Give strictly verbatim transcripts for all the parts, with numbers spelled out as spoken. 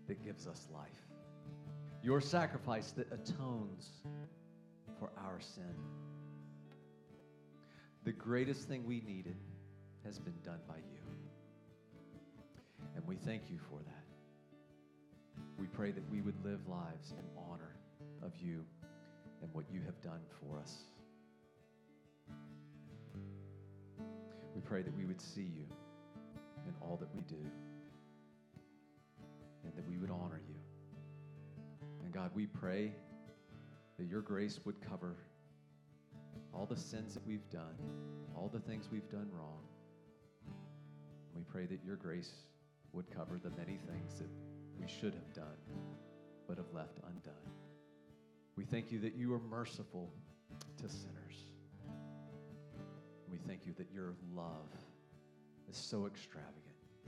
that gives us life. Your sacrifice that atones for our sin. The greatest thing we needed has been done by you. And we thank you for that. We pray that we would live lives in honor of you and what you have done for us. We pray that we would see you in all that we do and that we would honor you. And God, we pray that your grace would cover all the sins that we've done, all the things we've done wrong. We pray that your grace would cover the many things that we should have done but have left undone. We thank you that you are merciful to sinners. We thank you that your love is so extravagant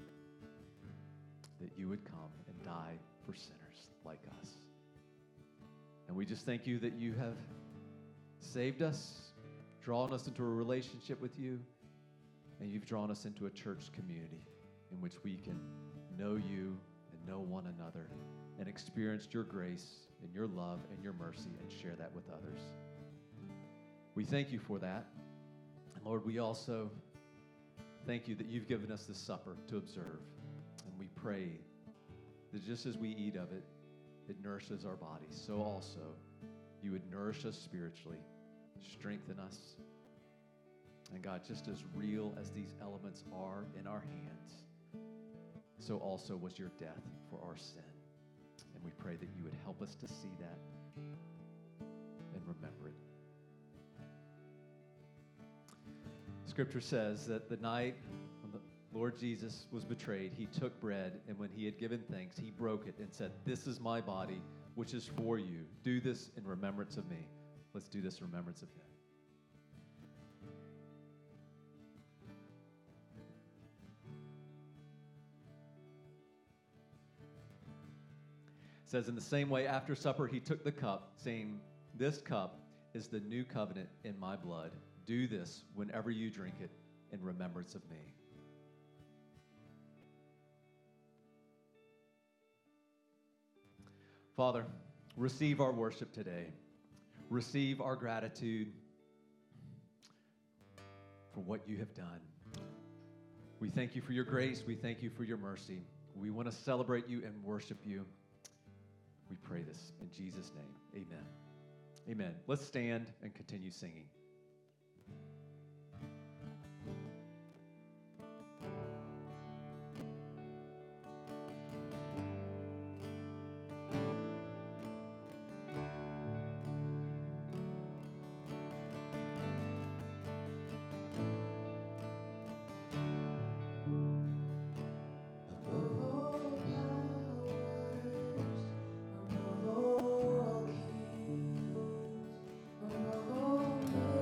that you would come and die for sinners like us. And we just thank you that you have saved us, drawn us into a relationship with you, and you've drawn us into a church community in which we can know you and know one another and experience your grace and your love and your mercy and share that with others. We thank you for that. And Lord, we also thank you that you've given us this supper to observe. And we pray that just as we eat of it, it nourishes our bodies, so also you would nourish us spiritually, strengthen us. And God, just as real as these elements are in our hands, so also was your death for our sin. And we pray that you would help us to see that and remember it. Scripture says that the night when the Lord Jesus was betrayed, he took bread, and when he had given thanks, he broke it and said, "This is my body, which is for you. Do this in remembrance of me." Let's do this in remembrance of him. It says, in the same way, after supper, he took the cup, saying, "This cup is the new covenant in my blood. Do this whenever you drink it in remembrance of me." Father, receive our worship today. Receive our gratitude for what you have done. We thank you for your grace. We thank you for your mercy. We want to celebrate you and worship you. We pray this in Jesus' name. Amen. Amen. Let's stand and continue singing. Above all powers, above all kings, above all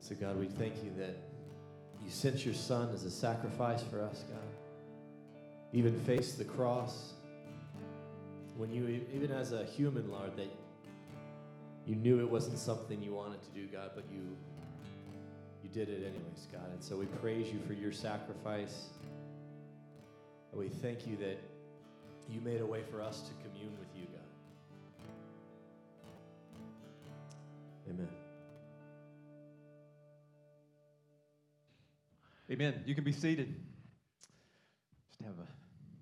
So, God, we thank you that you sent your son as a sacrifice for us, God. Even faced the cross when you, even as a human, Lord, that you knew it wasn't something you wanted to do, God, but you you did it anyways, God. And so we praise you for your sacrifice. And we thank you that you made a way for us to commune with you, God. Amen. Amen. You can be seated. Just have a,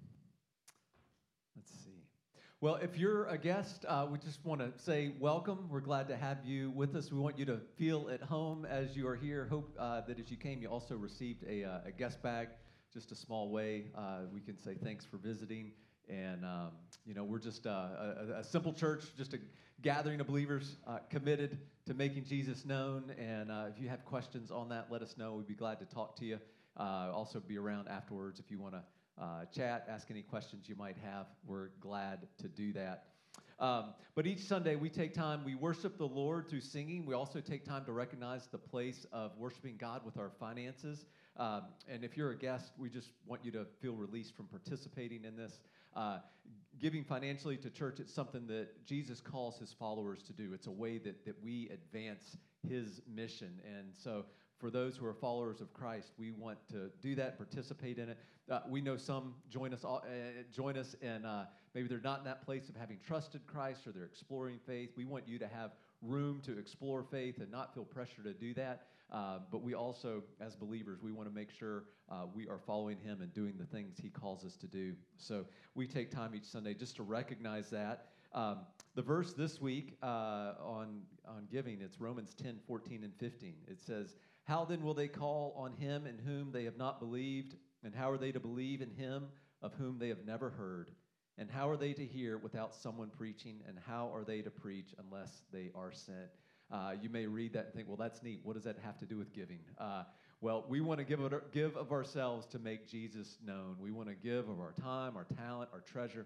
let's see. Well, if you're a guest, uh, we just want to say welcome. We're glad to have you with us. We want you to feel at home as you are here. Hope uh, that as you came, you also received a, uh, a guest bag, just a small way. Uh, we can say thanks for visiting. And, um, you know, we're just uh, a, a simple church, just a gathering of believers uh, committed to making Jesus known. And uh, if you have questions on that, let us know. We'd be glad to talk to you. Uh, also be around afterwards if you want to uh, chat, ask any questions you might have. We're glad to do that. Um, but each Sunday we take time, we worship the Lord through singing. We also take time to recognize the place of worshiping God with our finances. Um, and if you're a guest, we just want you to feel released from participating in this. Uh, giving financially to church, it's something that Jesus calls his followers to do. It's a way that, that we advance his mission. And so for those who are followers of Christ, we want to do that, participate in it. Uh, we know some join us, all, uh, join us, and uh, maybe they're not in that place of having trusted Christ, or they're exploring faith. We want you to have room to explore faith and not feel pressure to do that. Uh, but we also, as believers, we want to make sure uh, we are following him and doing the things he calls us to do. So we take time each Sunday just to recognize that. Um, the verse this week uh, on, on giving, it's Romans ten, fourteen, and fifteen. It says, "How then will they call on him in whom they have not believed? And how are they to believe in him of whom they have never heard? And how are they to hear without someone preaching? And how are they to preach unless they are sent?" Uh, you may read that and think, well, that's neat. What does that have to do with giving? Uh, well, we want to give, it, give of ourselves to make Jesus known. We want to give of our time, our talent, our treasure,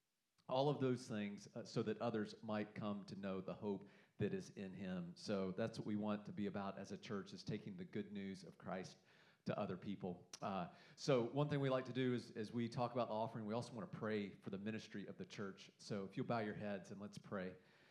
all of those things uh, so that others might come to know the hope that is in him. So that's what we want to be about as a church, is taking the good news of Christ to other people. Uh, so one thing we like to do is, as we talk about the offering, we also want to pray for the ministry of the church. So if you'll bow your heads and let's pray.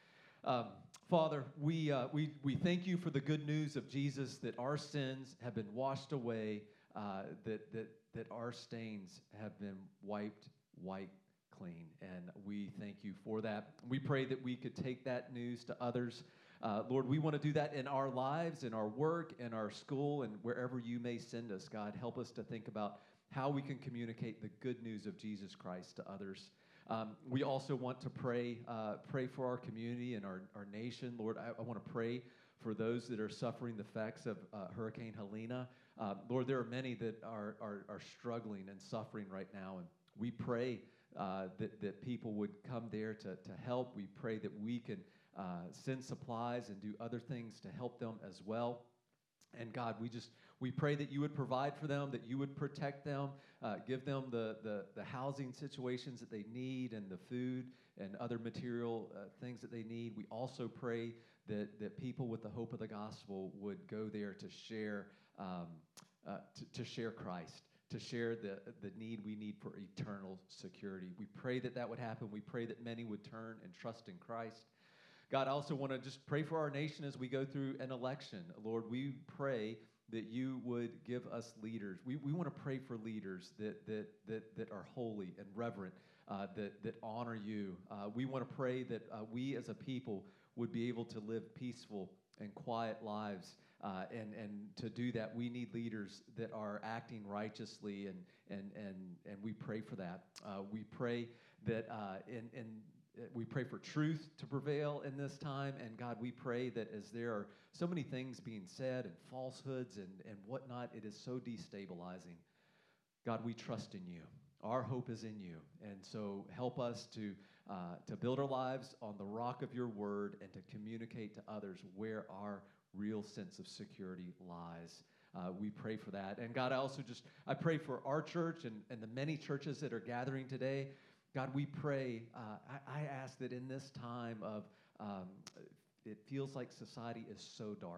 Um, Father, we, uh, we, we thank you for the good news of Jesus, that our sins have been washed away, uh, that, that, that our stains have been wiped white clean. And we thank you for that. We pray that we could take that news to others. Uh, Lord, we want to do that in our lives, in our work, in our school, and wherever you may send us. God, help us to think about how we can communicate the good news of Jesus Christ to others. Um, we also want to pray uh, pray for our community and our, our nation. Lord, I, I want to pray for those that are suffering the effects of uh, Hurricane Helena. Uh, Lord, there are many that are, are, are struggling and suffering right now, and we pray uh, that, that people would come there to, to help. We pray that we can uh, send supplies and do other things to help them as well. And God, we just, we pray that you would provide for them, that you would protect them, uh, give them the, the, the housing situations that they need and the food and other material uh, things that they need. We also pray that, that people with the hope of the gospel would go there to share, um, uh, to, to share Christ, to share the, the need we need for eternal security. We pray that that would happen. We pray that many would turn and trust in Christ. God, I also want to just pray for our nation as we go through an election. Lord, we pray that you would give us leaders. We, we want to pray for leaders that, that, that, that are holy and reverent, uh, that, that honor you. Uh, we want to pray that uh, we as a people would be able to live peaceful and quiet lives. Uh, and, and to do that, we need leaders that are acting righteously, and, and, and, and we pray for that. Uh, we pray that uh, in, in We pray for truth to prevail in this time. And God, we pray that as there are so many things being said and falsehoods and, and whatnot, it is so destabilizing. God, we trust in you. Our hope is in you. And so help us to, uh, to build our lives on the rock of your word and to communicate to others where our real sense of security lies. Uh, we pray for that. And God, I also just, I pray for our church and, and the many churches that are gathering today. God, we pray, uh, I, I ask that in this time of, um, it feels like society is so dark.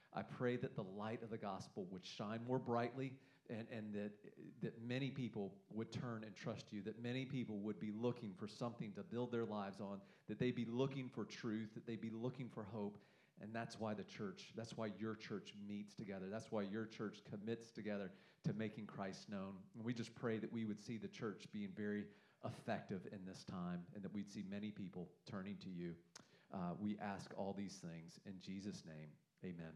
I pray that the light of the gospel would shine more brightly, and, and that, that many people would turn and trust you, that many people would be looking for something to build their lives on, that they'd be looking for truth, that they'd be looking for hope. And that's why the church, that's why your church meets together. That's why your church commits together to making Christ known. And we just pray that we would see the church being very effective in this time, and that we'd see many people turning to you. Uh, we ask all these things in Jesus' name. Amen.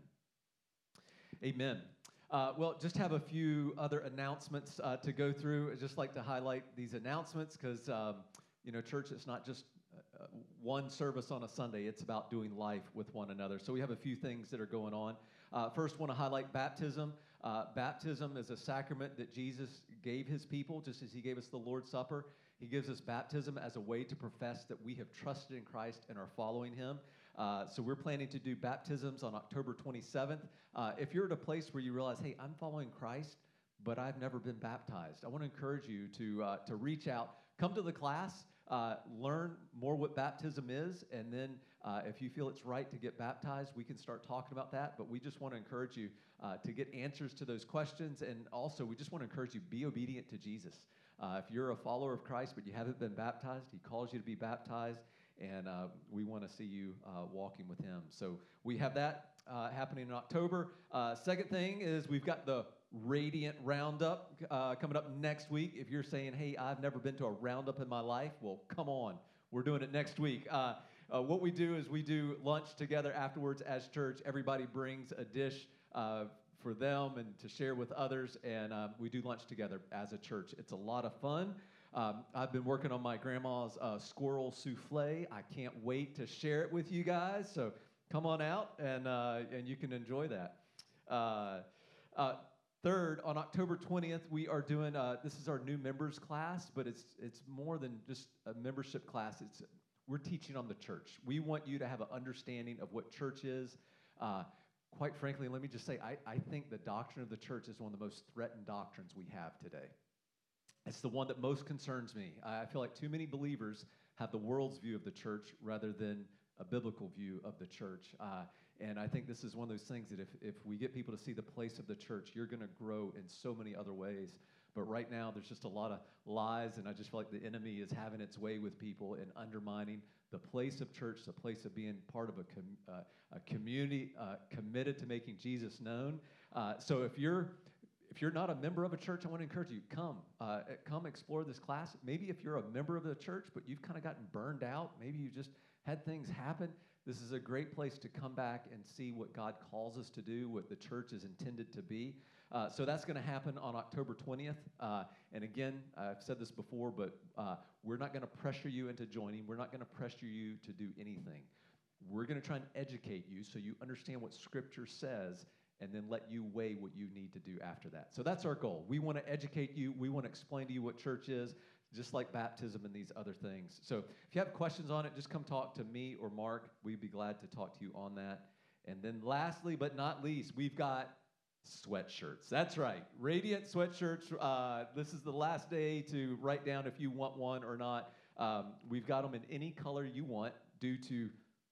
Amen. Uh, well, just have a few other announcements uh, to go through. I'd just like to highlight these announcements because, um, you know, church, it's not just uh, one service on a Sunday. It's about doing life with one another. So we have a few things that are going on. Uh, first, want to highlight baptism. Uh, baptism is a sacrament that Jesus gave his people, just as he gave us the Lord's Supper. He gives us baptism as a way to profess that we have trusted in Christ and are following him. Uh, so we're planning to do baptisms on October twenty-seventh. Uh, if you're at a place where you realize, hey, I'm following Christ, but I've never been baptized, I want to encourage you to uh, to reach out, come to the class, uh, learn more what baptism is, and then uh, if you feel it's right to get baptized, we can start talking about that. But we just want to encourage you uh, to get answers to those questions, and also we just want to encourage you, be obedient to Jesus. Uh, if you're a follower of Christ but you haven't been baptized, he calls you to be baptized, and uh, we want to see you uh, walking with him. So we have that uh, happening in October. Uh, second thing is we've got the Radiant Roundup uh, coming up next week. If you're saying, hey, I've never been to a roundup in my life, well, come on. We're doing it next week. Uh, uh, what we do is we do lunch together afterwards as church. Everybody brings a dish uh, for them and to share with others, and uh, we do lunch together as a church. It's a lot of fun. Um, I've been working on my grandma's uh, squirrel souffle. I can't wait to share it with you guys, so come on out, and, uh, and you can enjoy that. Uh, uh, third, on October twentieth, we are doing, uh, this is our new members class, but it's, it's more than just a membership class. It's, we're teaching on the church. We want you to have an understanding of what church is. Uh, Quite frankly, let me just say, I, I think the doctrine of the church is one of the most threatened doctrines we have today. It's the one that most concerns me. I feel like too many believers have the world's view of the church rather than a biblical view of the church. Uh, and I think this is one of those things that if, if we get people to see the place of the church, you're going to grow in so many other ways. But right now, there's just a lot of lies, and I just feel like the enemy is having its way with people and undermining the place of church, the place of being part of a, com, uh, a community uh, committed to making Jesus known. Uh, so if you're if you're not a member of a church, I want to encourage you, come. Uh, come explore this class. Maybe if you're a member of the church, but you've kind of gotten burned out, maybe you just had things happen, this is a great place to come back and see what God calls us to do, what the church is intended to be. Uh, so that's going to happen on October twentieth. Uh, and again, I've said this before, but uh, we're not going to pressure you into joining. We're not going to pressure you to do anything. We're going to try and educate you so you understand what Scripture says, and then let you weigh what you need to do after that. So that's our goal. We want to educate you. We want to explain to you what church is, just like baptism and these other things. So if you have questions on it, just come talk to me or Mark. We'd be glad to talk to you on that. And then lastly, but not least, we've got sweatshirts. That's right. Radiant sweatshirts. Uh, this is the last day to write down if you want one or not. Um, we've got them in any color you want due to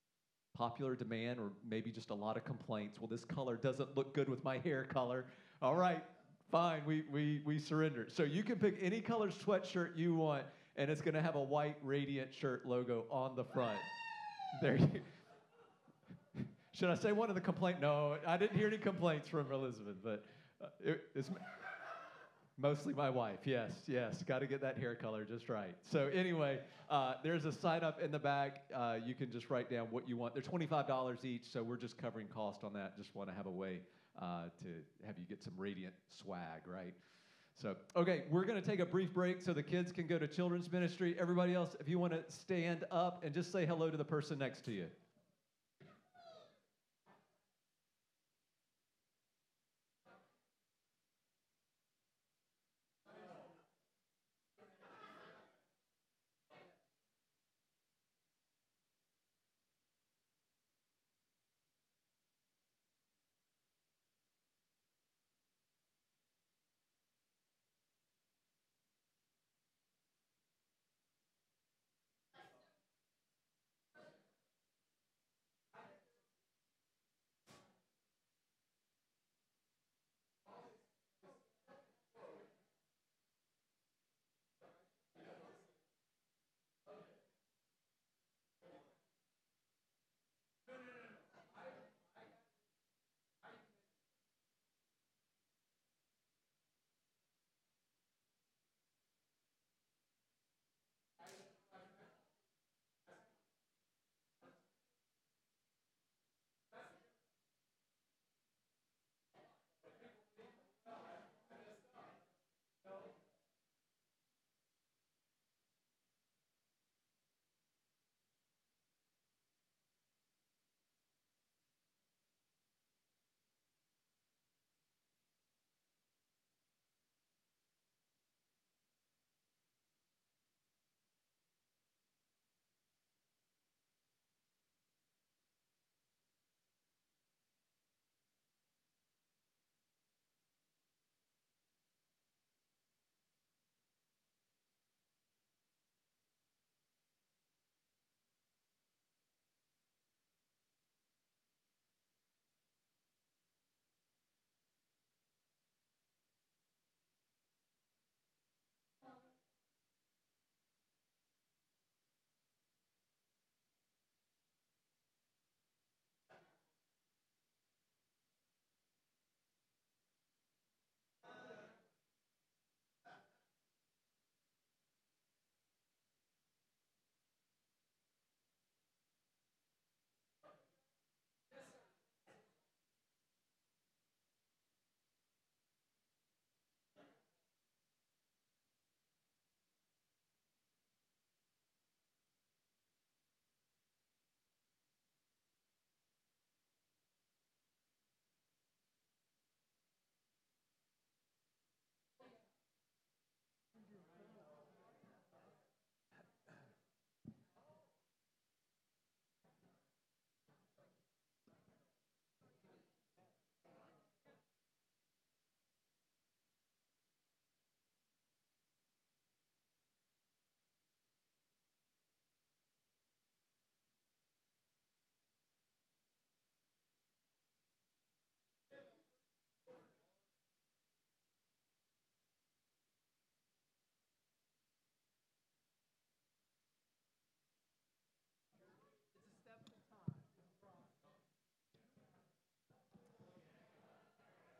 popular demand or maybe just a lot of complaints. Well, this color doesn't look good with my hair color. All right, fine. We we we surrender. So you can pick any color sweatshirt you want, and it's going to have a white Radiant shirt logo on the front. There you Should I say one of the complaints? No, I didn't hear any complaints from Elizabeth, but uh, it, it's mostly my wife. Yes, yes, got to get that hair color just right. So anyway, uh, there's a sign up in the back. Uh, you can just write down what you want. They're twenty-five dollars each, so we're just covering cost on that. Just want to have a way uh, to have you get some Radiant swag, right? So, okay, we're going to take a brief break so the kids can go to children's ministry. Everybody else, if you want to stand up and just say hello to the person next to you.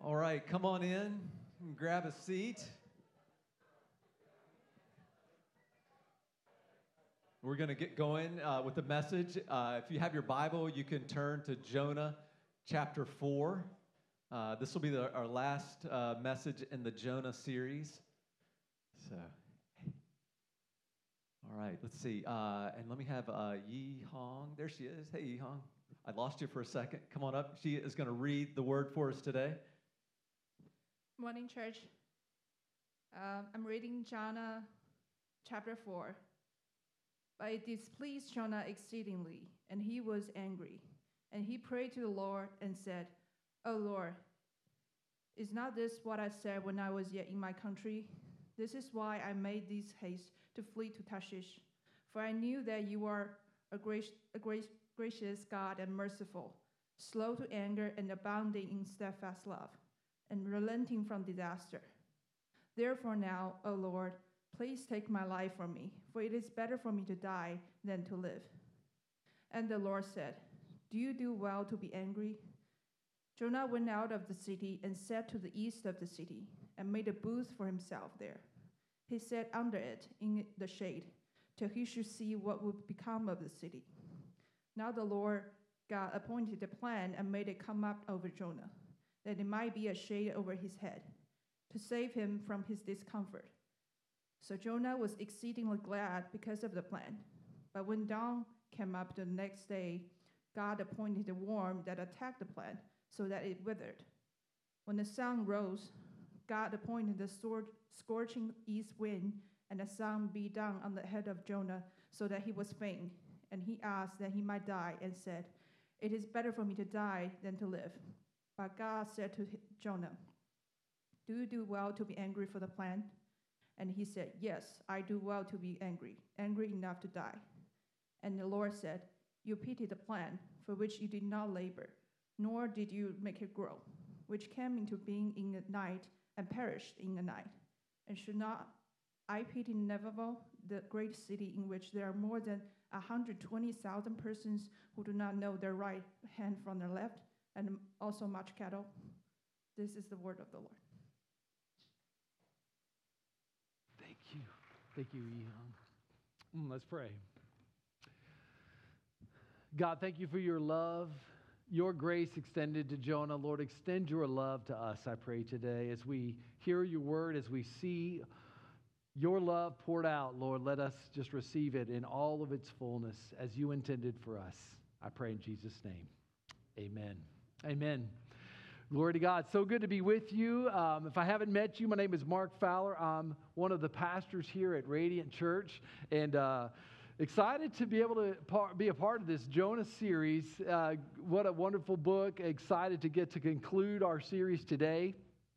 All right, come on in and grab a seat. We're going to get going uh, with the message. Uh, if you have your Bible, you can turn to Jonah chapter four. Uh, this will be the, our last uh, message in the Jonah series. So, all right, let's see. Uh, and let me have uh, Yi Hong. There she is. Hey, Yi Hong. I lost you for a second. Come on up. She is going to read the word for us today. Morning, church. Uh, I'm reading Jonah chapter four. But it displeased Jonah exceedingly, and he was angry. And he prayed to the Lord and said, O Lord, is not this what I said when I was yet in my country? This is why I made this haste to flee to Tarshish. For I knew that you are a, grac- a grac- gracious God and merciful, slow to anger and abounding in steadfast love, and relenting from disaster. Therefore now, O Lord, please take my life from me, for it is better for me to die than to live. And the Lord said, Do you do well to be angry? Jonah went out of the city and sat to the east of the city, and made a booth for himself there. He sat under it in the shade, till he should see what would become of the city. Now the Lord God appointed a plan and made it come up over Jonah, that it might be a shade over his head, to save him from his discomfort. So Jonah was exceedingly glad because of the plan. But when dawn came up the next day, God appointed a worm that attacked the plant, so that it withered. When the sun rose, God appointed a scorching east wind, and the sun beat down on the head of Jonah, so that he was faint. And he asked that he might die, and said, It is better for me to die than to live. But God said to Jonah, Do you do well to be angry for the plan? And he said, Yes, I do well to be angry, angry enough to die. And the Lord said, You pity the plant for which you did not labor, nor did you make it grow, which came into being in the night and perished in the night. And should not I pity Nineveh, the great city in which there are more than one hundred twenty thousand persons who do not know their right hand from their left, and also much cattle? This is the word of the Lord. Thank you. Thank you, Ehan. Mm, let's pray. God, thank you for your love, your grace extended to Jonah. Lord, extend your love to us, I pray today. As we hear your word, as we see your love poured out, Lord, let us just receive it in all of its fullness as you intended for us. I pray in Jesus' name. Amen. Amen. Glory to God. So good to be with you. Um, if I haven't met you, my name is Mark Fowler. I'm one of the pastors here at Radiant Church, and uh, excited to be able to par- be a part of this Jonah series. Uh, what a wonderful book. Excited to get to conclude our series today.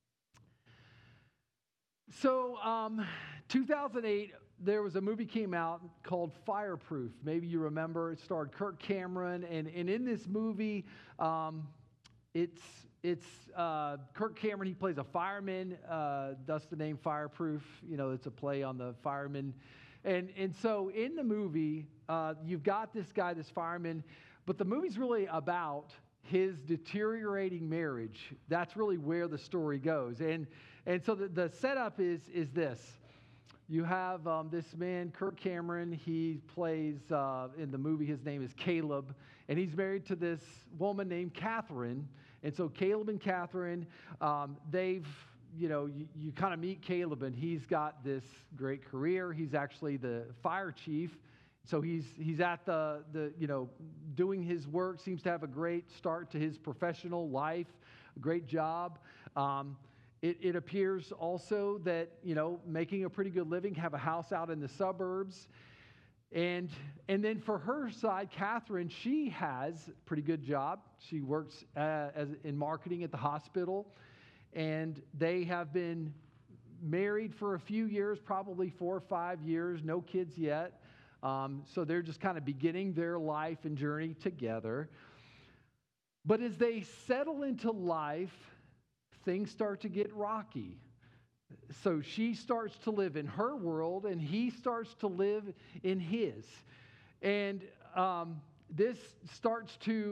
So, um, two thousand eight, there was a movie came out called Fireproof. Maybe you remember. It starred Kirk Cameron, and, and in this movie, um, it's It's uh, Kirk Cameron. He plays a fireman. Uh, thus the name Fireproof. You know, it's a play on the fireman. And and so in the movie, uh, you've got this guy, this fireman, but the movie's really about his deteriorating marriage. That's really where the story goes. And and so the, the setup is is this. You have um, this man, Kirk Cameron. He plays uh, in the movie. His name is Caleb, and he's married to this woman named Catherine. And so Caleb and Catherine, um, they've, you know, you, you kind of meet Caleb, and he's got this great career. He's actually the fire chief. So he's he's at the, the, you know, doing his work, seems to have a great start to his professional life, a great job. Um, it, it appears also that, you know, making a pretty good living, have a house out in the suburbs. And and then for her side, Catherine, she has a pretty good job. She works uh, as in marketing at the hospital. And they have been married for a few years, probably four or five years, no kids yet. Um, so they're just kind of beginning their life and journey together. But as they settle into life, things start to get rocky. So she starts to live in her world, and he starts to live in his. And um, this starts to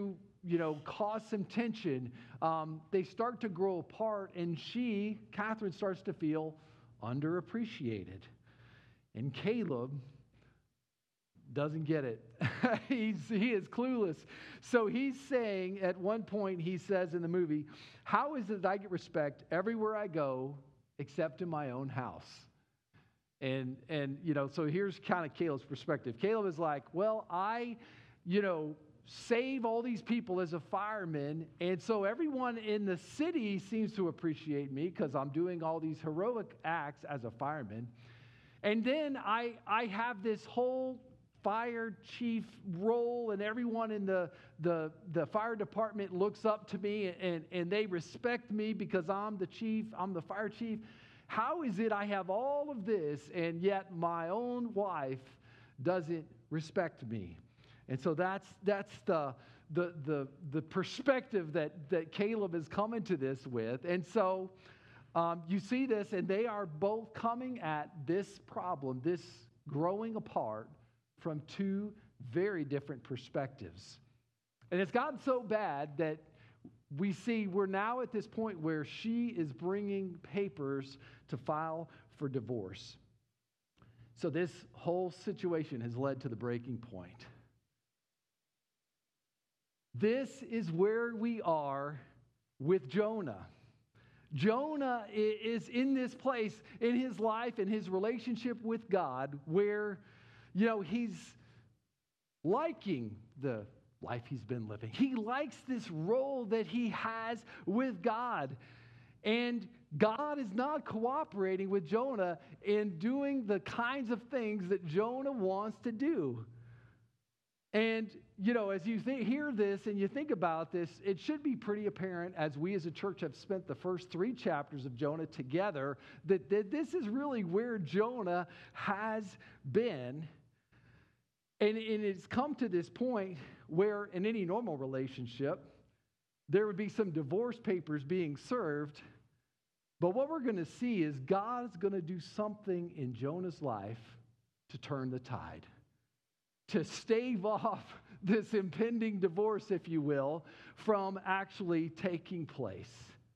you know, cause some tension. Um, they start to grow apart, and she, Catherine, starts to feel underappreciated. And Caleb doesn't get it. he's, he is clueless. So he's saying, at one point, he says in the movie, how is it that I get respect everywhere I go except in my own house? And, and you know, so here's kind of Caleb's perspective. Caleb is like, well, I, you know, save all these people as a fireman, and so everyone in the city seems to appreciate me because I'm doing all these heroic acts as a fireman. And then I, I have this whole fire chief role, and everyone in the, the, the fire department looks up to me, and, and they respect me because I'm the chief, I'm the fire chief. How is it I have all of this, and yet my own wife doesn't respect me? And so that's that's the the the, the perspective that, that Caleb is coming to this with. And so um, you see this, and they are both coming at this problem, this growing apart, from two very different perspectives. And it's gotten so bad that we see we're now at this point where she is bringing papers to file for divorce. So this whole situation has led to the breaking point. This is where we are with Jonah. Jonah is in this place in his life, in his relationship with God, where, you know, he's liking the life he's been living. He likes this role that he has with God. And God is not cooperating with Jonah in doing the kinds of things that Jonah wants to do. And, you know, as you th- hear this and you think about this, it should be pretty apparent, as we as a church have spent the first three chapters of Jonah together, that, that this is really where Jonah has been. And, and it's come to this point where in any normal relationship, there would be some divorce papers being served. But what we're going to see is God's going to do something in Jonah's life to turn the tide, to stave off this impending divorce, if you will, from actually taking place.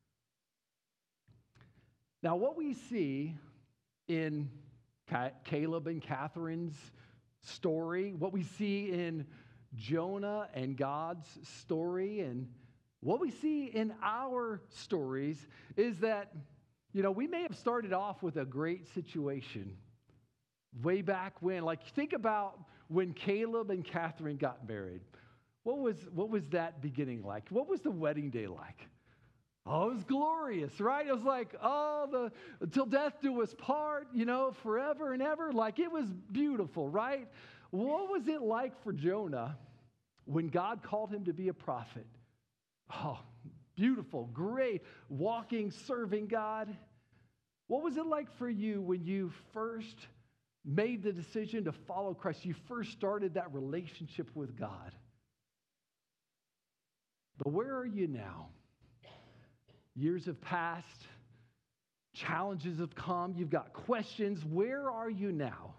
Now, what we see in Caleb and Catherine's story, what we see in Jonah and God's story, and what we see in our stories is that, you know, we may have started off with a great situation way back when. Like, think about when Caleb and Catherine got married. What was, what was that beginning like? What was the wedding day like? Oh, it was glorious, right? It was like, oh, the until death do us part, you know, forever and ever. Like, it was beautiful, right? What was it like for Jonah when God called him to be a prophet? Oh, beautiful, great, walking, serving God. What was it like for you when you first made the decision to follow Christ? You first started that relationship with God. But where are you now? Years have passed. Challenges have come. You've got questions. Where are you now?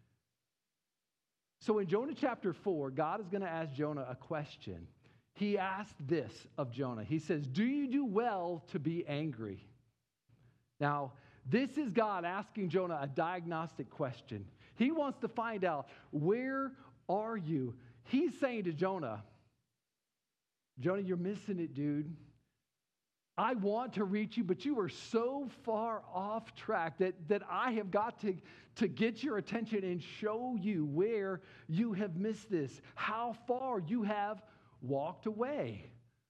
So in Jonah chapter four, God is going to ask Jonah a question. He asked this of Jonah. He says, do you do well to be angry? Now, this is God asking Jonah a diagnostic question. He wants to find out, where are you? He's saying to Jonah, Jonah, you're missing it, dude. I want to reach you, but you are so far off track that, that I have got to, to get your attention and show you where you have missed this, how far you have walked away.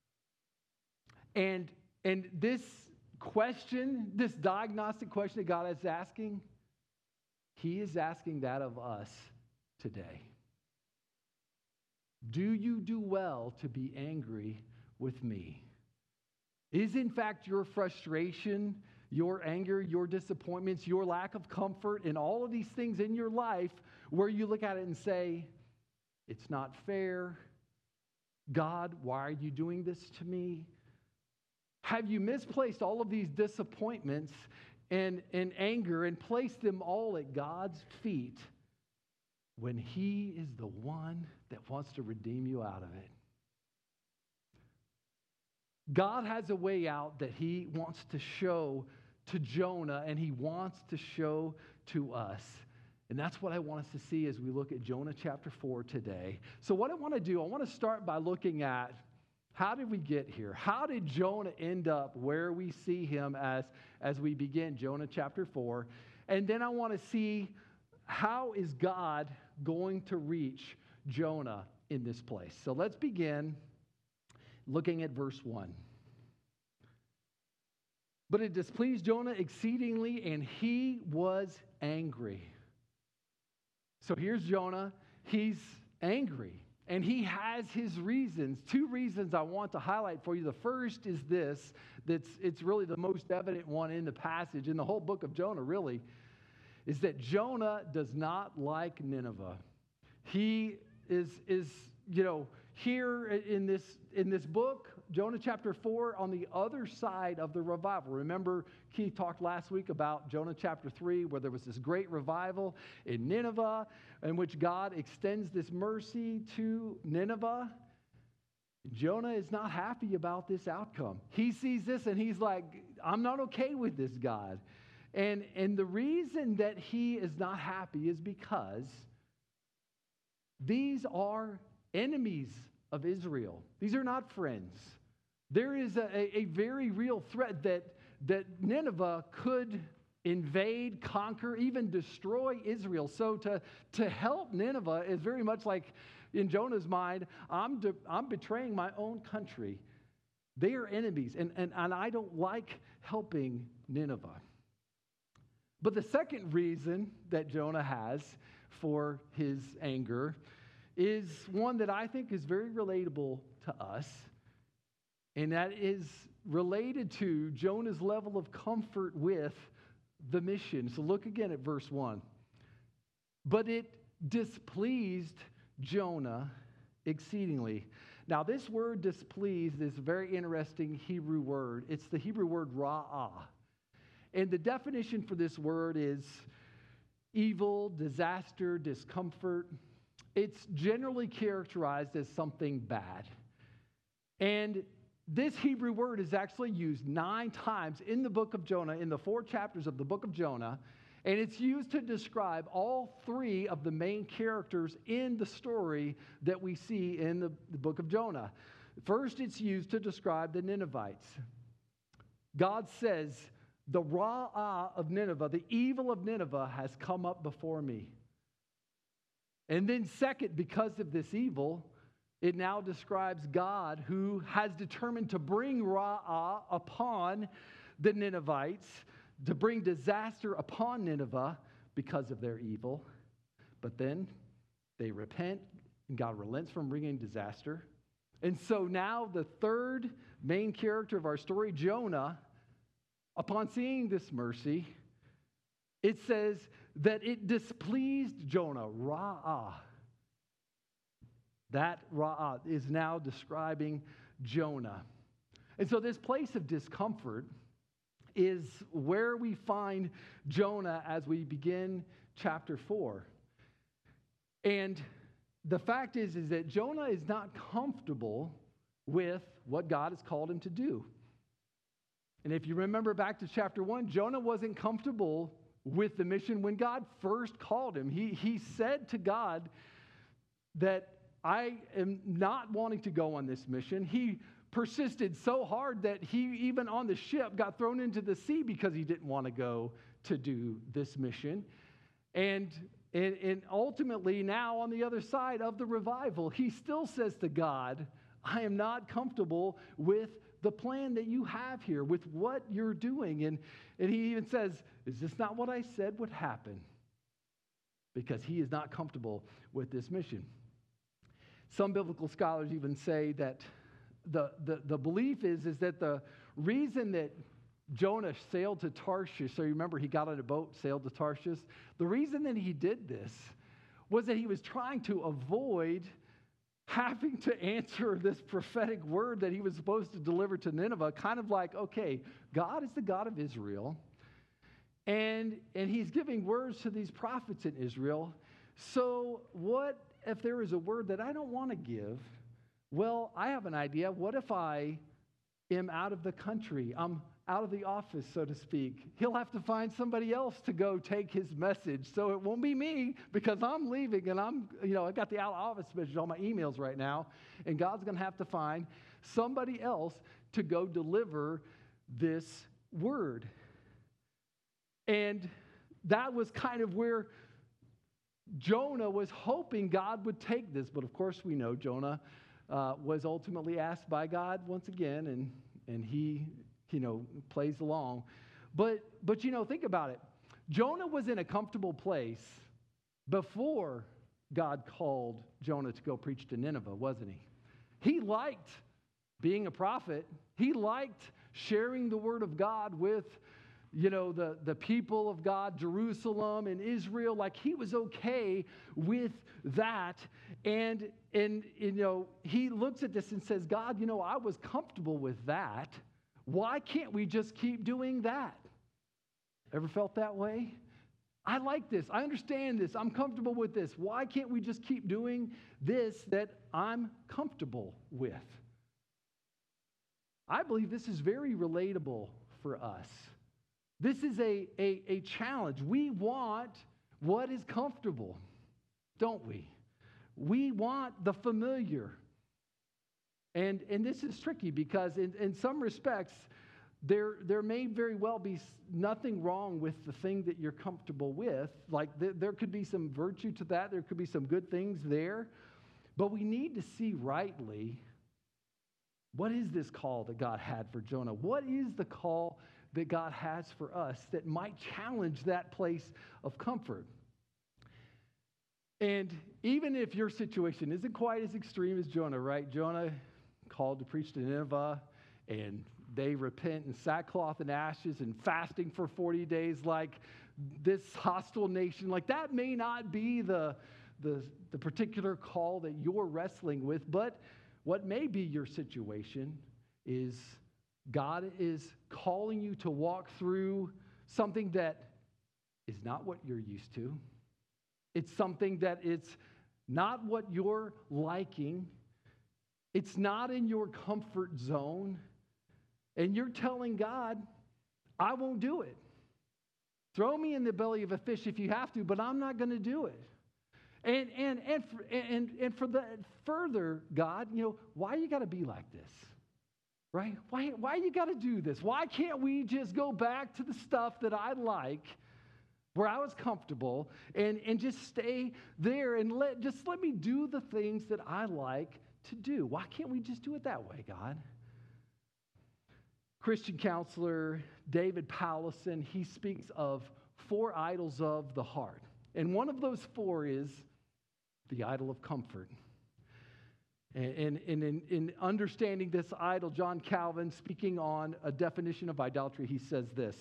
And, and this question, this diagnostic question that God is asking, He is asking that of us today. Do you do well to be angry with me? Is, in fact, your frustration, your anger, your disappointments, your lack of comfort, and all of these things in your life where you look at it and say, it's not fair. God, why are you doing this to me? Have you misplaced all of these disappointments and, and anger and placed them all at God's feet when He is the one that wants to redeem you out of it? God has a way out that he wants to show to Jonah, and he wants to show to us. And that's what I want us to see as we look at Jonah chapter four today. So what I want to do, I want to start by looking at how did we get here? How did Jonah end up where we see him as, as we begin Jonah chapter four? And then I want to see how is God going to reach Jonah in this place. So let's begin looking at verse one. But it displeased Jonah exceedingly, and he was angry. So here's Jonah. He's angry, and he has his reasons. Two reasons I want to highlight for you. The first is this, that's it's really the most evident one in the passage, in the whole book of Jonah, really, is that Jonah does not like Nineveh. He is, is you know, here in this, in this book, Jonah chapter four, on the other side of the revival. Remember, Keith talked last week about Jonah chapter three, where there was this great revival in Nineveh, in which God extends this mercy to Nineveh. Jonah is not happy about this outcome. He sees this and he's like, I'm not okay with this, God. And, and the reason that he is not happy is because these are enemies of Israel. These are not friends. There is a, a very real threat that, that Nineveh could invade, conquer, even destroy Israel. So to, to help Nineveh is very much like, in Jonah's mind, I'm, de, I'm betraying my own country. They are enemies, and, and, and I don't like helping Nineveh. But the second reason that Jonah has for his anger is one that I think is very relatable to us, and that is related to Jonah's level of comfort with the mission. So look again at verse one. But it displeased Jonah exceedingly. Now, this word displeased is a very interesting Hebrew word. It's the Hebrew word ra'ah. And the definition for this word is evil, disaster, discomfort. It's generally characterized as something bad. And this Hebrew word is actually used nine times in the book of Jonah, in the four chapters of the book of Jonah, and it's used to describe all three of the main characters in the story that we see in the, the book of Jonah. First, it's used to describe the Ninevites. God says, the ra'ah of Nineveh, the evil of Nineveh has come up before me. And then second, because of this evil, it now describes God who has determined to bring ra'ah upon the Ninevites, to bring disaster upon Nineveh because of their evil. But then they repent, and God relents from bringing disaster. And so now the third main character of our story, Jonah, upon seeing this mercy, it says that it displeased Jonah, ra'ah. That ra'ah is now describing Jonah. And so this place of discomfort is where we find Jonah as we begin chapter four. And the fact is, is that Jonah is not comfortable with what God has called him to do. And if you remember back to chapter one, Jonah wasn't comfortable with the mission when God first called him. He, he said to God that I am not wanting to go on this mission. He persisted so hard that he, even on the ship, got thrown into the sea because he didn't want to go to do this mission. And, and, and ultimately, now on the other side of the revival, he still says to God, I am not comfortable with the plan that you have here, with what you're doing. And, and he even says, is this not what I said would happen? Because he is not comfortable with this mission. Some biblical scholars even say that the, the, the belief is, is that the reason that Jonah sailed to Tarshish, so you remember he got on a boat, sailed to Tarshish, the reason that he did this was that he was trying to avoid having to answer this prophetic word that he was supposed to deliver to Nineveh, kind of like, okay, God is the God of Israel, and, and he's giving words to these prophets in Israel. So what if there is a word that I don't want to give? Well, I have an idea. What if I am out of the country. I'm out of the office, so to speak. He'll have to find somebody else to go take his message. So it won't be me because I'm leaving and I'm, you know, I got the out of office message on my emails right now. And God's going to have to find somebody else to go deliver this word. And that was kind of where Jonah was hoping God would take this. But of course, we know Jonah uh, was ultimately asked by God once again, and, and he, you know, plays along. But, but, you know, think about it. Jonah was in a comfortable place before God called Jonah to go preach to Nineveh, wasn't he? He liked being a prophet. He liked sharing the word of God with, you know, the, the people of God, Jerusalem and Israel. Like, he was okay with that. And, and, you know, he looks at this and says, God, you know, I was comfortable with that. Why can't we just keep doing that? Ever felt that way? I like this. I understand this. I'm comfortable with this. Why can't we just keep doing this that I'm comfortable with? I believe this is very relatable for us. This is a, a, a challenge. We want what is comfortable, don't we? We want the familiar. And, and this is tricky because in, in some respects, there, there may very well be nothing wrong with the thing that you're comfortable with. Like th- there could be some virtue to that. There could be some good things there. But we need to see rightly, what is this call that God had for Jonah? What is the call that God has for us that might challenge that place of comfort? And even if your situation isn't quite as extreme as Jonah, right? Jonah called to preach to Nineveh, and they repent in sackcloth and ashes and fasting for forty days like this hostile nation. Like, that may not be the, the, the particular call that you're wrestling with, but what may be your situation is God is calling you to walk through something that is not what you're used to. It's something that it's not what you're liking. It's not in your comfort zone. And you're telling God, I won't do it. Throw me in the belly of a fish if you have to, but I'm not going to do it. And and and for, and and for the further, God, you know, why you got to be like this? Right? Why why you got to do this? Why can't we just go back to the stuff that I like, where I was comfortable, and and just stay there and let just let me do the things that I like to do? Why can't we just do it that way, God? Christian counselor David Powlison, he speaks of four idols of the heart. And one of those four is the idol of comfort. And, and in, in understanding this idol, John Calvin, speaking on a definition of idolatry, he says this: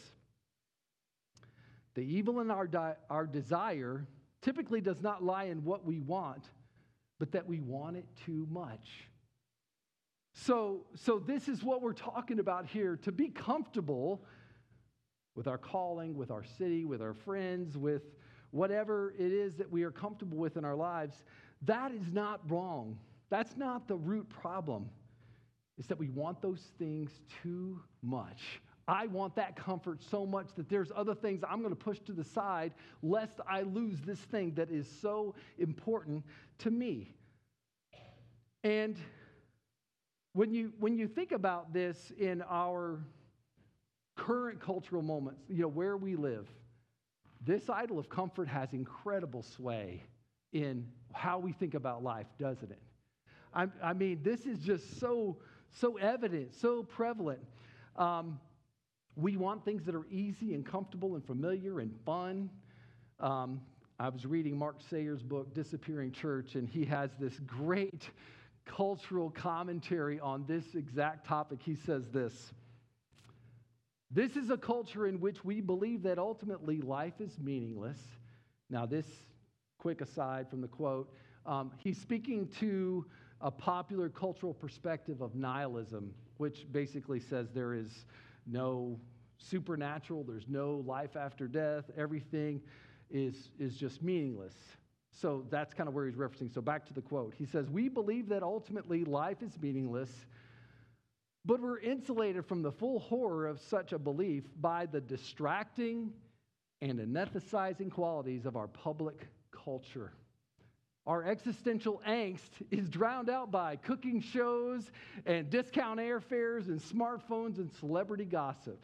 the evil in our, di- our desire typically does not lie in what we want, but that we want it too much. So, so this is what we're talking about here. To be comfortable with our calling, with our city, with our friends, with whatever it is that we are comfortable with in our lives, that is not wrong. That's not the root problem. It's that we want those things too much. I want that comfort so much that there's other things I'm going to push to the side lest I lose this thing that is so important to me. And when you when you think about this in our current cultural moments, you know, where we live, this idol of comfort has incredible sway in how we think about life, doesn't it? I, I mean, this is just so, so evident, so prevalent. Um, we want things that are easy and comfortable and familiar and fun. Um, I was reading Mark Sayer's book, Disappearing Church, and he has this great cultural commentary on this exact topic. He says this: this is a culture in which we believe that ultimately life is meaningless. Now, this quick aside from the quote, um, he's speaking to a popular cultural perspective of nihilism, which basically says there is no supernatural, there's no life after death, everything is, is just meaningless. So that's kind of where he's referencing. So back to the quote. He says, we believe that ultimately life is meaningless, But we're insulated from the full horror of such a belief by the distracting and anesthetizing qualities of our public culture. Our existential angst is drowned out by cooking shows and discount airfares and smartphones and celebrity gossip.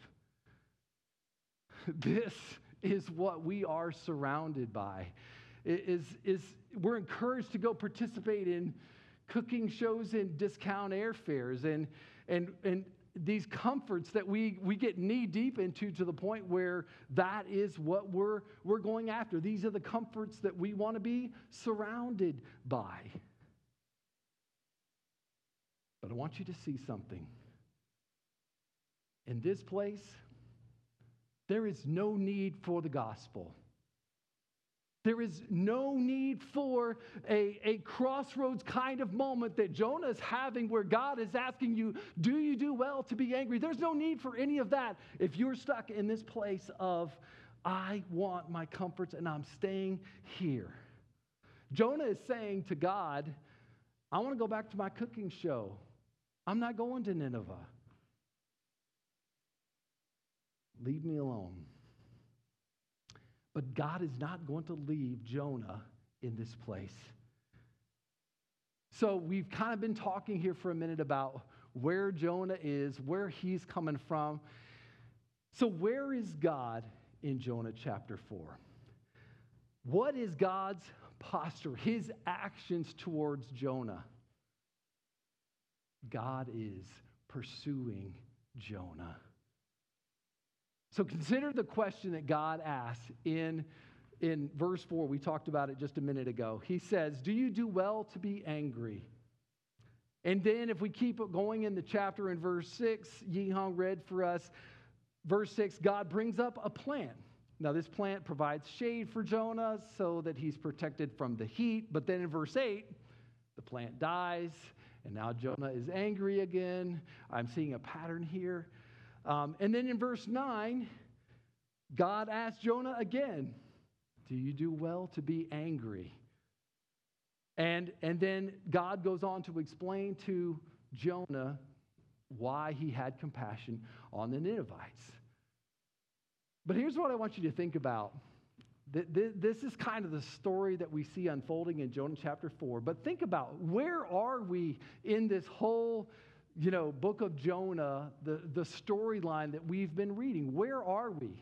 This is what we are surrounded by. It is, is, we're encouraged to go participate in cooking shows and discount airfares and, and, and these comforts that we, we get knee deep into to the point where that is what we're, we're going after. These are the comforts that we want to be surrounded by. But I want you to see something. In this place, there is no need for the gospel. There is no need for a, a crossroads kind of moment that Jonah is having where God is asking you, do you do well to be angry? There's no need for any of that if you're stuck in this place of, I want my comforts and I'm staying here. Jonah is saying to God, I want to go back to my cooking show. I'm not going to Nineveh. Leave me alone. But God is not going to leave Jonah in this place. So we've kind of been talking here for a minute about where Jonah is, where he's coming from. So where is God in Jonah chapter four? What is God's posture, his actions towards Jonah? God is pursuing Jonah. So consider the question that God asks in, in verse four. We talked about it just a minute ago. He says, do you do well to be angry? And then if we keep going in the chapter in verse six, Yi Hong read for us, verse six, God brings up a plant. Now this plant provides shade for Jonah so that he's protected from the heat. But then in verse eight, the plant dies, and now Jonah is angry again. I'm seeing a pattern here. Um, and then in verse nine, God asks Jonah again, do you do well to be angry? And, and then God goes on to explain to Jonah why he had compassion on the Ninevites. But here's what I want you to think about. This is kind of the story that we see unfolding in Jonah chapter four. But think about, where are we in this whole you know, book of Jonah, the, the storyline that we've been reading? Where are we?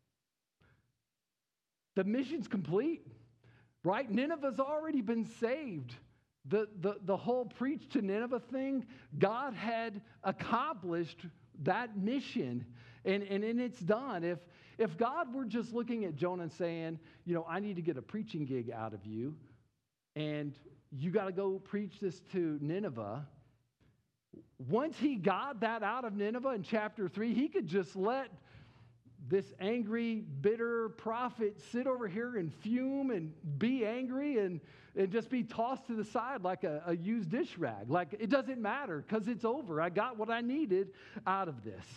The mission's complete, right? Nineveh's already been saved. The, the, the whole preach to Nineveh thing, God had accomplished that mission, and, and, and it's done. If, if God were just looking at Jonah and saying, you know, I need to get a preaching gig out of you, and you got to go preach this to Nineveh, once he got that out of Nineveh in chapter three, he could just let this angry, bitter prophet sit over here and fume and be angry and, and just be tossed to the side like a, a used dish rag. Like, it doesn't matter because it's over. I got what I needed out of this.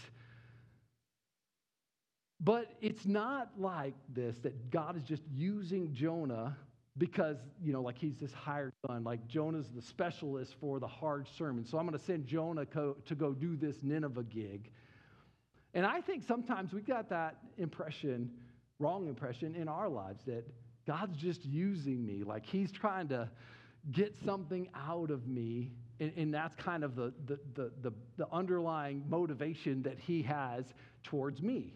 But it's not like this, that God is just using Jonah because, you know, like he's this hired gun, like Jonah's the specialist for the hard sermon. So I'm going to send Jonah co- to go do this Nineveh gig. And I think sometimes we got that impression, wrong impression in our lives, that God's just using me, like he's trying to get something out of me. And, and that's kind of the, the, the, the, the underlying motivation that he has towards me.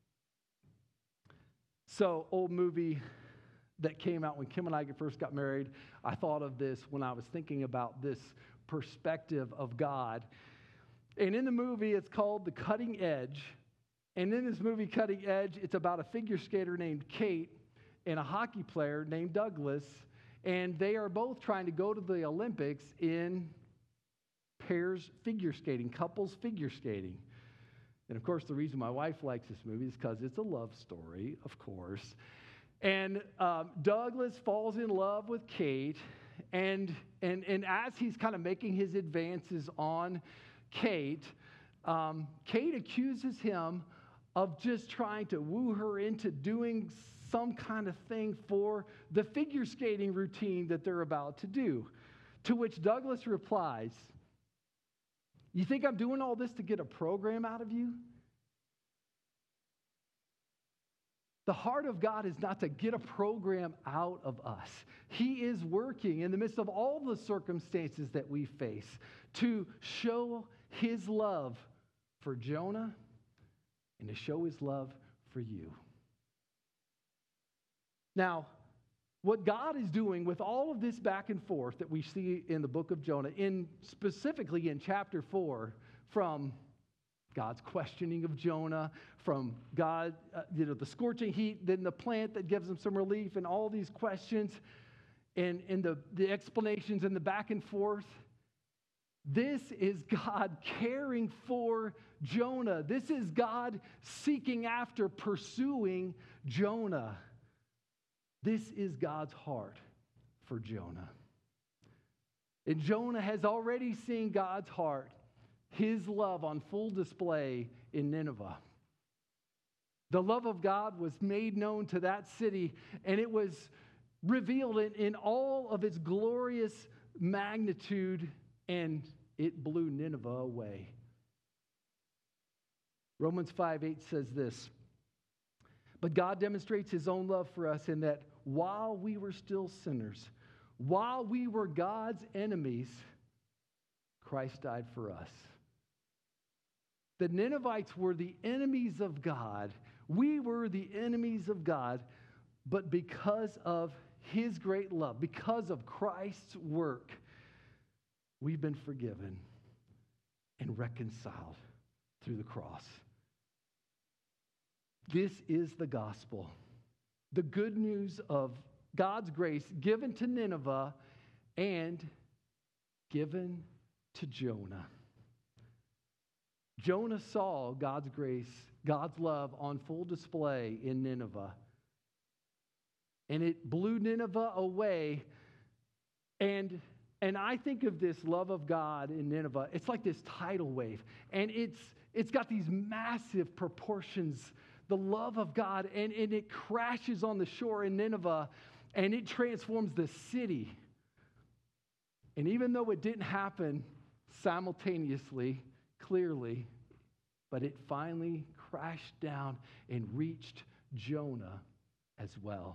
So, old movie that came out when Kim and I first got married, I thought of this when I was thinking about this perspective of God. And in the movie, it's called The Cutting Edge. And in this movie, Cutting Edge, it's about a figure skater named Kate and a hockey player named Douglas. And they are both trying to go to the Olympics in pairs figure skating, couples figure skating. And of course, the reason my wife likes this movie is because it's a love story, of course. And um, Douglas falls in love with Kate, and, and, and as he's kind of making his advances on Kate, um, Kate accuses him of just trying to woo her into doing some kind of thing for the figure skating routine that they're about to do. To which Douglas replies, You think I'm doing all this to get a program out of you? The heart of God is not to get a program out of us. He is working in the midst of all the circumstances that we face to show his love for Jonah and to show his love for you. Now, what God is doing with all of this back and forth that we see in the book of Jonah, in specifically in chapter four, from God's questioning of Jonah, from God, uh, you know, the scorching heat, then the plant that gives him some relief, and all these questions, and, and the, the explanations and the back and forth. This is God caring for Jonah. This is God seeking after, pursuing Jonah. This is God's heart for Jonah. And Jonah has already seen God's heart, his love on full display in Nineveh. The love of God was made known to that city, and it was revealed in, in all of its glorious magnitude, and it blew Nineveh away. Romans five eight says this, but God demonstrates his own love for us in that while we were still sinners, while we were God's enemies, Christ died for us. The Ninevites were the enemies of God. We were the enemies of God, but because of his great love, because of Christ's work, we've been forgiven and reconciled through the cross. This is the gospel, the good news of God's grace given to Nineveh and given to Jonah. Jonah saw God's grace, God's love on full display in Nineveh. And it blew Nineveh away. And, and I think of this love of God in Nineveh, it's like this tidal wave. And it's, it's got these massive proportions, the love of God, and, and it crashes on the shore in Nineveh, and it transforms the city. And even though it didn't happen simultaneously, clearly, but it finally crashed down and reached Jonah as well.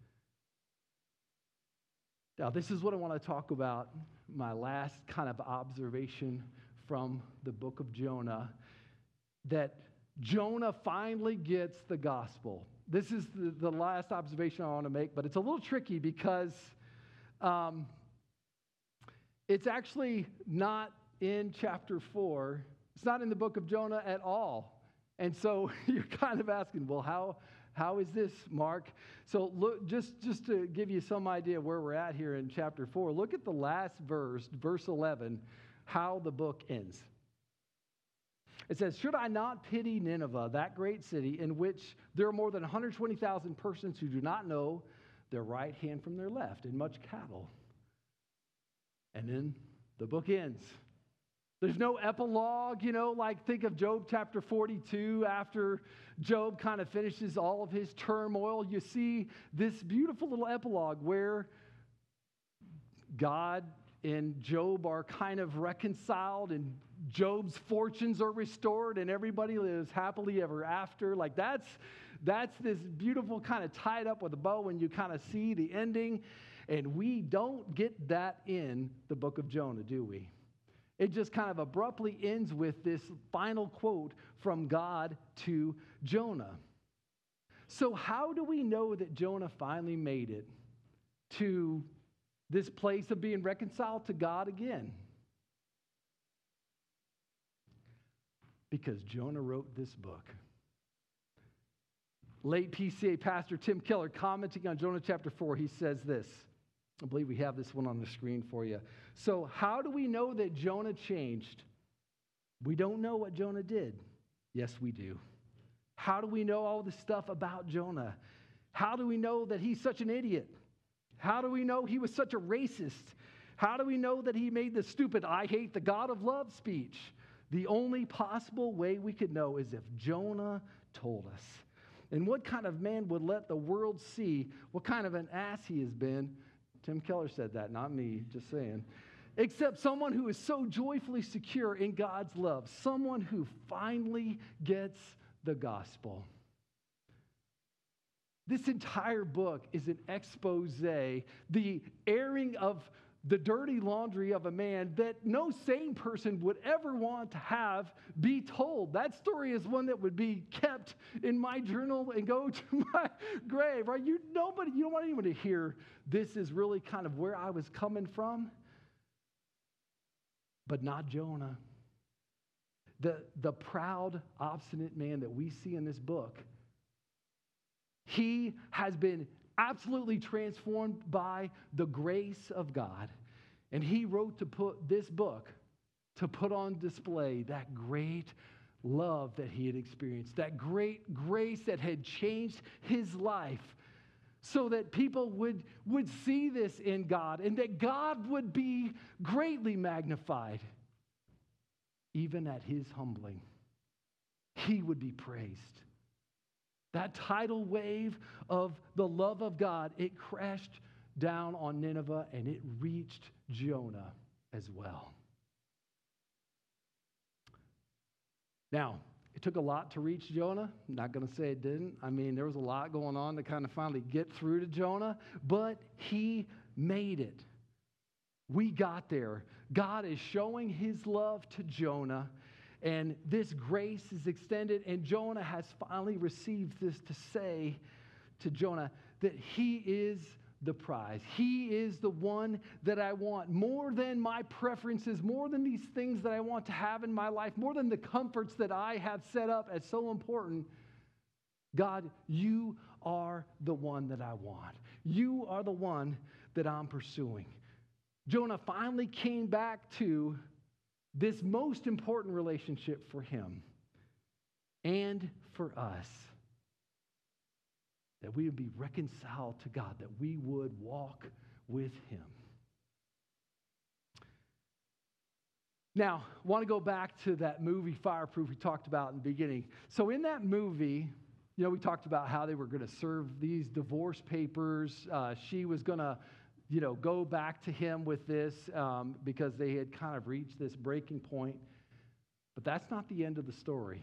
Now, this is what I want to talk about, my last kind of observation from the book of Jonah, that Jonah finally gets the gospel. This is the, the last observation I want to make, but it's a little tricky because um, it's actually not in chapter four. It's not in the book of Jonah at all. And so you're kind of asking, well, how, how is this, Mark? So look, just, just to give you some idea where we're at here in chapter four, look at the last verse, verse eleven, how the book ends. It says, should I not pity Nineveh, that great city, in which there are more than one hundred twenty thousand persons who do not know their right hand from their left, and much cattle? And then the book ends. There's no epilogue, you know, like think of Job chapter forty-two. After Job kind of finishes all of his turmoil, you see this beautiful little epilogue where God and Job are kind of reconciled, and Job's fortunes are restored, and everybody lives happily ever after. Like that's, that's this beautiful kind of tied up with a bow, and you kind of see the ending. And we don't get that in the book of Jonah, do we? It just kind of abruptly ends with this final quote from God to Jonah. So how do we know that Jonah finally made it to this place of being reconciled to God again? Because Jonah wrote this book. Late P C A pastor Tim Keller, commenting on Jonah chapter four, he says this. I believe we have this one on the screen for you. So how do we know that Jonah changed? We don't know what Jonah did. Yes, we do. How do we know all this stuff about Jonah? How do we know that he's such an idiot? How do we know he was such a racist? How do we know that he made the stupid "I hate the God of love" speech? The only possible way we could know is if Jonah told us. And what kind of man would let the world see what kind of an ass he has been? Tim Keller said that, not me, just saying. except someone who is so joyfully secure in God's love, someone who finally gets the gospel. This entire book is an expose, the airing of the dirty laundry of a man that no sane person would ever want to have be told. That story is one that would be kept in my journal and go to my grave, right? You nobody, you don't want anyone to hear this is really kind of where I was coming from. But not Jonah. The, the proud, obstinate man that we see in this book, he has been absolutely transformed by the grace of God. And he wrote to put this book to put on display that great love that he had experienced, that great grace that had changed his life, so that people would, would see this in God and that God would be greatly magnified. Even at his humbling, he would be praised. That tidal wave of the love of God, it crashed down on Nineveh and it reached Jonah as well. Now, it took a lot to reach Jonah. I'm not going to say it didn't. I mean, there was a lot going on to kind of finally get through to Jonah, but he made it. We got there. God is showing his love to Jonah, and this grace is extended, and Jonah has finally received this to say to Jonah that he is the prize. He is the one that I want more than my preferences, more than these things that I want to have in my life, more than the comforts that I have set up as so important. God, you are the one that I want. You are the one that I'm pursuing. Jonah finally came back to this most important relationship for him and for us, that we would be reconciled to God, that we would walk with him. Now, I want to go back to that movie Fireproof we talked about in the beginning. So in that movie, you know, we talked about how they were going to serve these divorce papers. Uh, she was going to you know, go back to him with this um, because they had kind of reached this breaking point. But that's not the end of the story.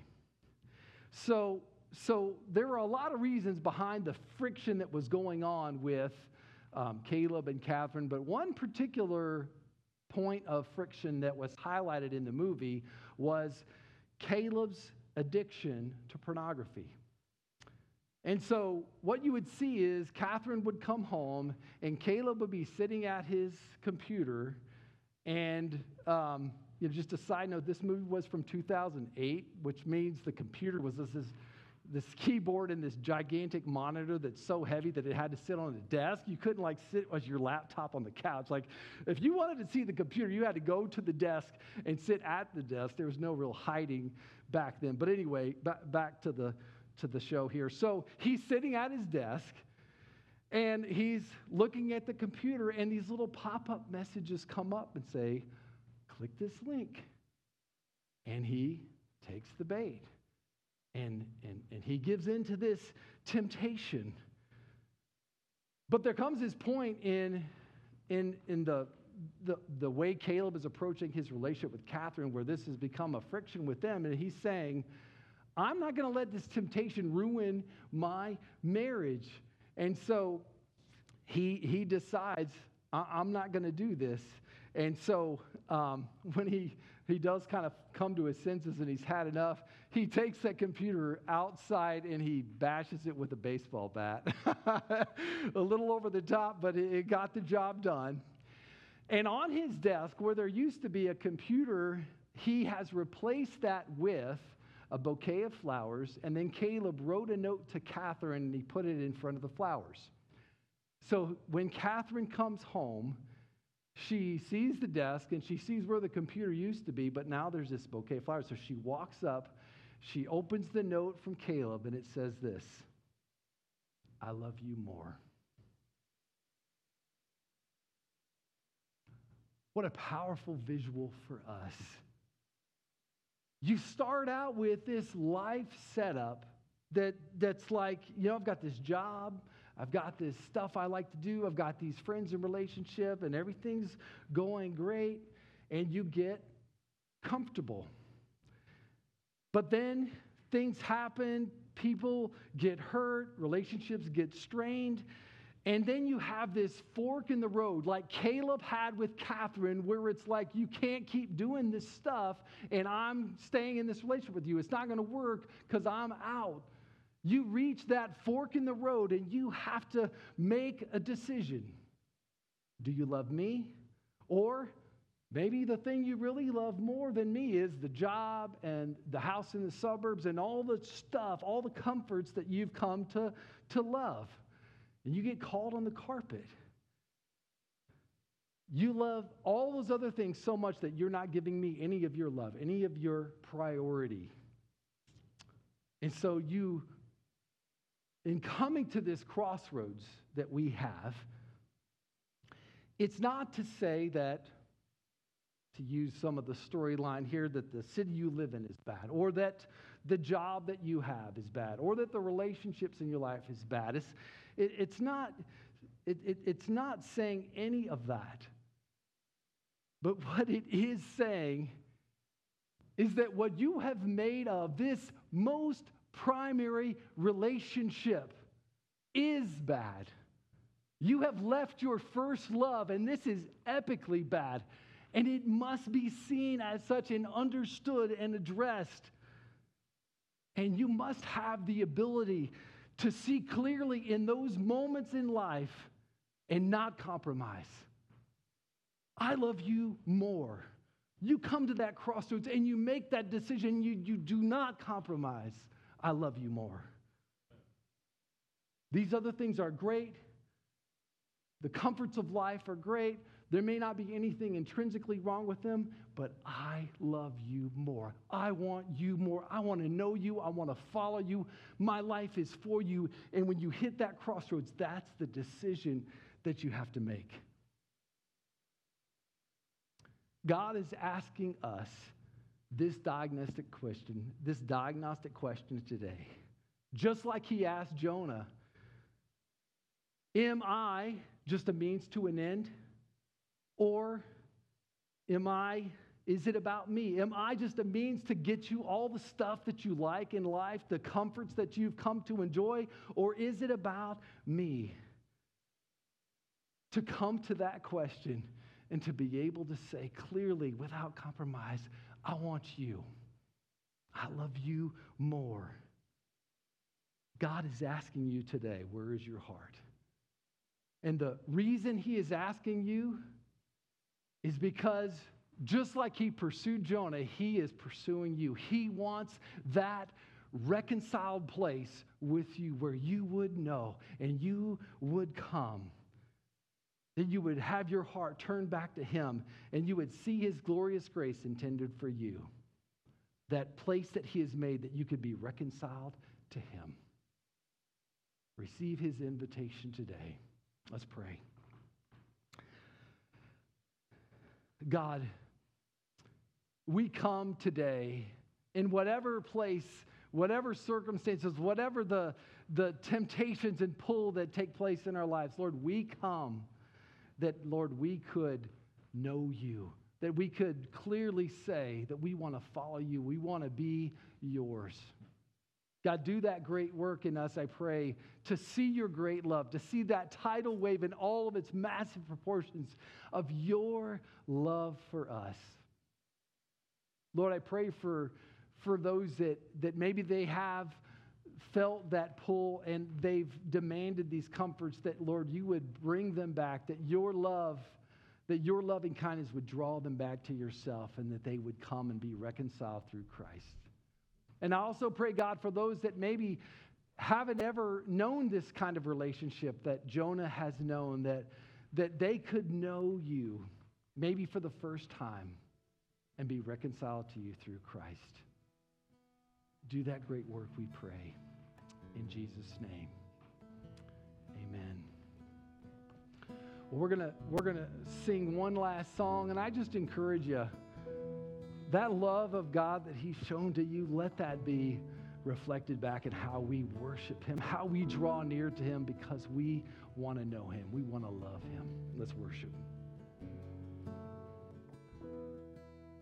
So, so there were a lot of reasons behind the friction that was going on with um, Caleb and Catherine, but one particular point of friction that was highlighted in the movie was Caleb's addiction to pornography. And so what you would see is Catherine would come home and Caleb would be sitting at his computer. And um, you know, just a side note, this movie was from two thousand eight, which means the computer was this, this, this keyboard and this gigantic monitor that's so heavy that it had to sit on a desk. You couldn't like sit as your laptop on the couch. Like if you wanted to see the computer, you had to go to the desk and sit at the desk. There was no real hiding back then. But anyway, back, back to the to the show here. So he's sitting at his desk and he's looking at the computer, and these little pop-up messages come up and say, click this link. And he takes the bait and, and, and he gives in to this temptation. But there comes this point in, in, in the, the, the way Caleb is approaching his relationship with Catherine where this has become a friction with them, and he's saying, I'm not going to let this temptation ruin my marriage. And so he he decides, I'm not going to do this. And so um, when he, he does kind of come to his senses and he's had enough, he takes that computer outside and he bashes it with a baseball bat. A little over the top, but it, it got the job done. And on his desk, where there used to be a computer, he has replaced that with a bouquet of flowers, and then Caleb wrote a note to Catherine and he put it in front of the flowers. So when Catherine comes home, she sees the desk and she sees where the computer used to be, but now there's this bouquet of flowers. So she walks up, she opens the note from Caleb, and it says this: I love you more. What a powerful visual for us. You start out with this life setup that, that's like, you know, I've got this job, I've got this stuff I like to do. I've got these friends in relationship, and everything's going great, and you get comfortable. But then things happen, people get hurt, relationships get strained, and then you have this fork in the road like Caleb had with Catherine, where it's like, you can't keep doing this stuff, and I'm staying in this relationship with you. It's not going to work because I'm out. You reach that fork in the road, and you have to make a decision. Do you love me? Or maybe the thing you really love more than me is the job and the house in the suburbs and all the stuff, all the comforts that you've come to, to love. And you get called on the carpet. You love all those other things so much that you're not giving me any of your love, any of your priority. And so you, in coming to this crossroads that we have, it's not to say that, to use some of the storyline here, that the city you live in is bad, or that the job that you have is bad, or that the relationships in your life is bad. It's, it, it's not, it, it, it's not saying any of that. But what it is saying is that what you have made of this most primary relationship is bad. You have left your first love, and this is epically bad. And it must be seen as such and understood and addressed. And you must have the ability to see clearly in those moments in life and not compromise. I love you more. You come to that crossroads and you make that decision. You, you do not compromise. I love you more. These other things are great. The comforts of life are great. There may not be anything intrinsically wrong with them, but I love you more. I want you more. I want to know you. I want to follow you. My life is for you. And when you hit that crossroads, that's the decision that you have to make. God is asking us this diagnostic question, this diagnostic question today. Just like he asked Jonah, am I just a means to an end? Or am I, is it about me? Am I just a means to get you all the stuff that you like in life, the comforts that you've come to enjoy? Or is it about me? To come to that question and to be able to say clearly, without compromise, I want you. I love you more. God is asking you today, where is your heart? And the reason he is asking you is because just like he pursued Jonah, he is pursuing you. He wants that reconciled place with you where you would know and you would come. That you would have your heart turned back to him and you would see his glorious grace intended for you. That place that he has made that you could be reconciled to him. Receive his invitation today. Let's pray. God, we come today in whatever place, whatever circumstances, whatever the, the temptations and pull that take place in our lives, Lord, we come that, Lord, we could know you, that we could clearly say that we want to follow you, we want to be yours. God, do that great work in us, I pray, to see your great love, to see that tidal wave in all of its massive proportions of your love for us. Lord, I pray for, for those that, that maybe they have felt that pull and they've demanded these comforts, that, Lord, you would bring them back, that your love, that your loving kindness would draw them back to yourself, and that they would come and be reconciled through Christ. And I also pray, God, for those that maybe haven't ever known this kind of relationship that Jonah has known, that, that they could know you maybe for the first time and be reconciled to you through Christ. Do that great work, we pray. In Jesus' name, amen. Well, we're gonna we're gonna sing one last song, and I just encourage you, that love of God that he's shown to you, let that be reflected back in how we worship him, how we draw near to him because we want to know him. We want to love him. Let's worship him.